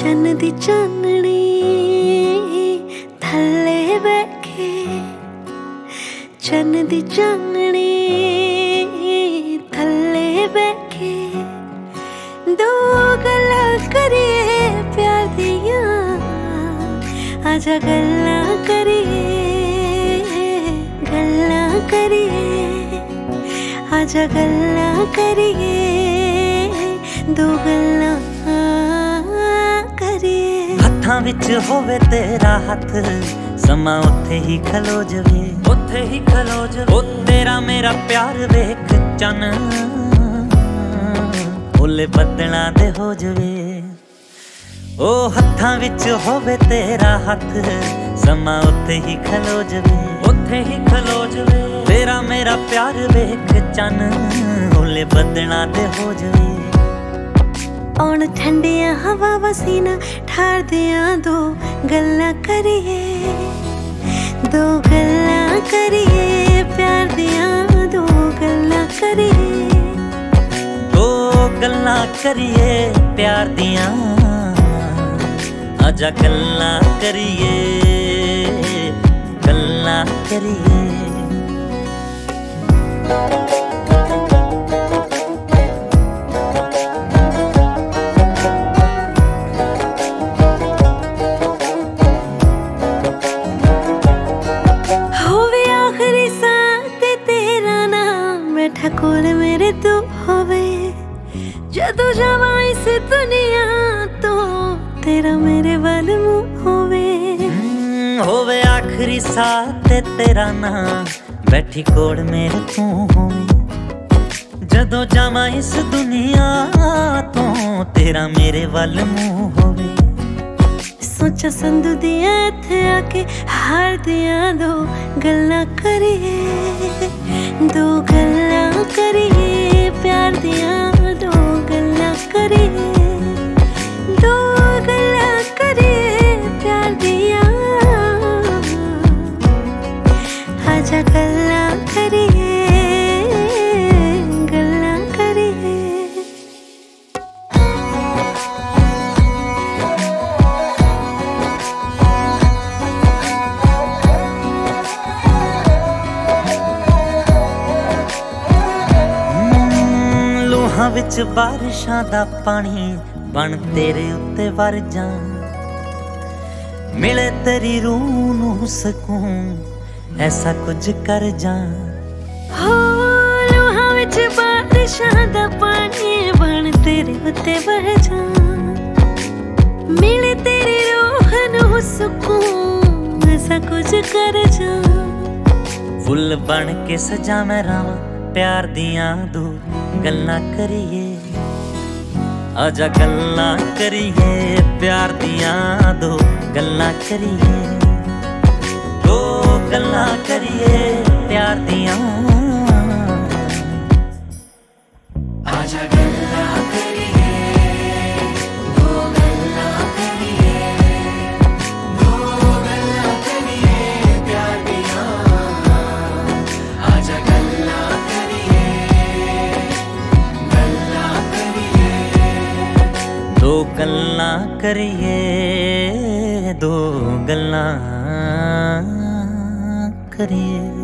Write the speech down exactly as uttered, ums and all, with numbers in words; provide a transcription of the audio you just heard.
चन्न दी चाननी थल्ले बैठे, चन्न दी चाननी थल्ले बैठे, दो गल्लां करिए प्यार दियां, आजा गल्लां करिए गल्लां करिए, आजा गल्लां करिए दो गल्लां करिए। हत्थां विच होवे तेरा हत्थ, समा उत्थे ही खलो जवे, उत्थे ही खलो जवे। ओ तेरा मेरा प्यार वेख चन ओले बदलां दे हो जवे। ओ हत्थां विच होवे तेरा हत्थ, समा उत्थे ही खलो जवे, उत्थे ही खलो जवे। तेरा मेरा प्यार वेख चन ओले बदलां दे हो जवे। औण ठंडियां हवा वसीना ठार दियां, दो गल्लां करिए दो गल्लां करिए प्यार दियां, दो गल्लां करिए दो गल्लां करिए प्यार दियां, आजा गल्लां करिए गल्लां करिए। कोल मेरे तू होवे, जदों जावां इस दुनिया तो तेरा मेरे वल मुंह होवे। होवे आखिरी साथ ते तेरा नाम, बैठी कोल मेरे तू होवे, जदों जावां इस दुनिया तो तेरा मेरे वल मुंह होवे। सोचा संधू दिया इत्थे आके हार दिया, दो गल्लां करिए दो गल्लां करिए प्यार दिया, दो गल्लां करिए दो गल्लां करिए प्यार दिया, आजा गल्लां करिए गल्लां करिए। लोहां विच बारिशां दा पानी बन तेरे उत्ते वर जा, मिले तेरी रूह नूं सकून ऐसा कुछ कर जा। हो लोहां विच बारिशां दा पानी बन तेरे उत्ते वर जा, मिले तेरी रूह नूं सकून ऐसा कुछ कर जा। फुल बन के सजा मैं रावां प्यार दियां, दो गल्लां करिए आजा गल्लां करिए प्यार दियां, दो गल्लां करिए दो गल्लां करिए प्यार दियां, आजा गल्लां करिए दो गल्लां करिए दो गल्लां करिए प्यार दियां, आजा गल्लां करिए गल्लां करिए दो गल्लां करिए दो गल्लां करिए।